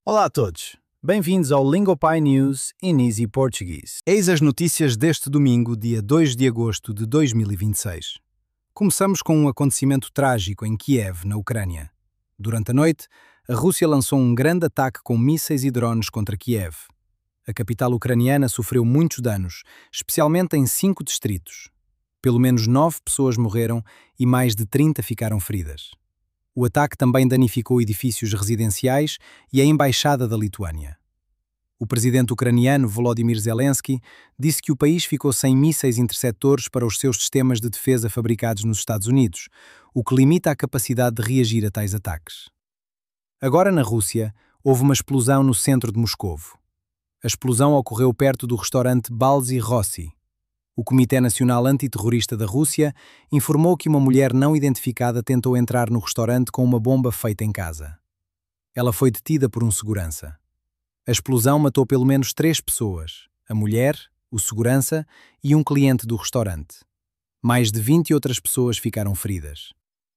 Olá a todos, bem-vindos ao Lingopie News in Easy Portuguese. Eis as notícias deste domingo, dia 2 de agosto de 2026. Começamos com um acontecimento trágico em Kiev, na Ucrânia. Durante a noite, a Rússia lançou um grande ataque com mísseis e drones contra Kiev. A capital ucraniana sofreu muitos danos, especialmente em 5 distritos. Pelo menos 9 pessoas morreram e mais de 30 ficaram feridas. O ataque também danificou edifícios residenciais e a embaixada da Lituânia. O presidente ucraniano Volodymyr Zelensky disse que o país ficou sem mísseis interceptores para os seus sistemas de defesa fabricados nos Estados Unidos, o que limita a capacidade de reagir a tais ataques. Agora, na Rússia, houve uma explosão no centro de Moscovo. A explosão ocorreu perto do restaurante Balzy Rossi. O Comitê Nacional Antiterrorista da Rússia informou que uma mulher não identificada tentou entrar no restaurante com uma bomba feita em casa. Ela foi detida por um segurança. A explosão matou pelo menos 3 pessoas, a mulher, o segurança e um cliente do restaurante. Mais de 20 outras pessoas ficaram feridas.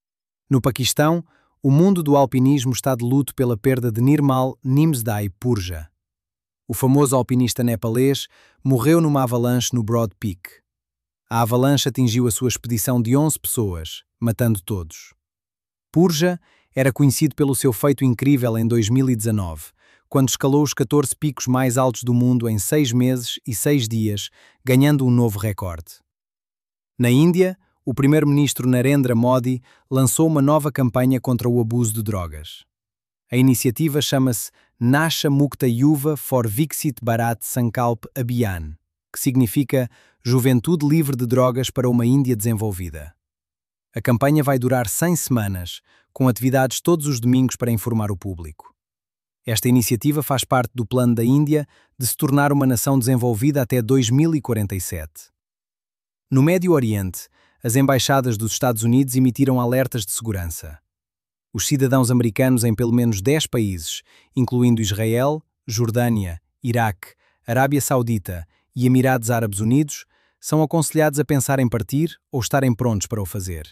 No Paquistão, o mundo do alpinismo está de luto pela perda de Nirmal Nimsdai Purja. O famoso alpinista nepalês morreu numa avalanche no Broad Peak. A avalanche atingiu a sua expedição de 11 pessoas, matando todos. Purja era conhecido pelo seu feito incrível em 2019, quando escalou os 14 picos mais altos do mundo em 6 meses e 6 dias, ganhando um novo recorde. Na Índia, o primeiro-ministro Narendra Modi lançou uma nova campanha contra o abuso de drogas. A iniciativa chama-se Nasha Mukta Yuva for Viksit Bharat Sankalp Abhiyan, que significa Juventude Livre de Drogas para uma Índia Desenvolvida. A campanha vai durar 100 semanas, com atividades todos os domingos para informar o público. Esta iniciativa faz parte do plano da Índia de se tornar uma nação desenvolvida até 2047. No Médio Oriente, as embaixadas dos Estados Unidos emitiram alertas de segurança. Os cidadãos americanos em pelo menos 10 países, incluindo Israel, Jordânia, Iraque, Arábia Saudita e Emirados Árabes Unidos, são aconselhados a pensar em partir ou estarem prontos para o fazer.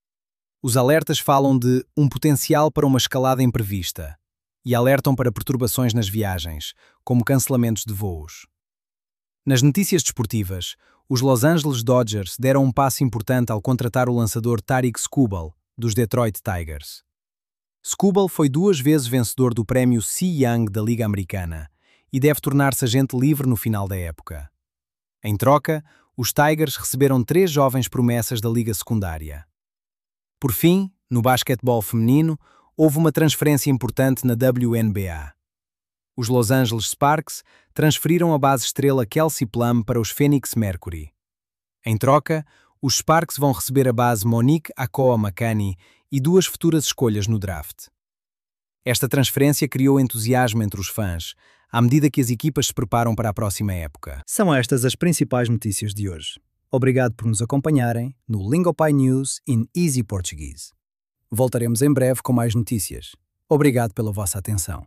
Os alertas falam de um potencial para uma escalada imprevista e alertam para perturbações nas viagens, como cancelamentos de voos. Nas notícias desportivas, os Los Angeles Dodgers deram um passo importante ao contratar o lançador Tarik Skubal, dos Detroit Tigers. Skubal foi 2 vezes vencedor do prémio Cy Young da Liga Americana e deve tornar-se agente livre no final da época. Em troca, os Tigers receberam 3 jovens promessas da Liga Secundária. Por fim, no basquetebol feminino, houve uma transferência importante na WNBA. Os Los Angeles Sparks transferiram a base estrela Kelsey Plum para os Phoenix Mercury. Em troca, os Sparks vão receber a base Monique Akoa Makani e 2 futuras escolhas no draft. Esta transferência criou entusiasmo entre os fãs, à medida que as equipas se preparam para a próxima época. São estas as principais notícias de hoje. Obrigado por nos acompanharem no Lingopie News in Easy Portuguese. Voltaremos em breve com mais notícias. Obrigado pela vossa atenção.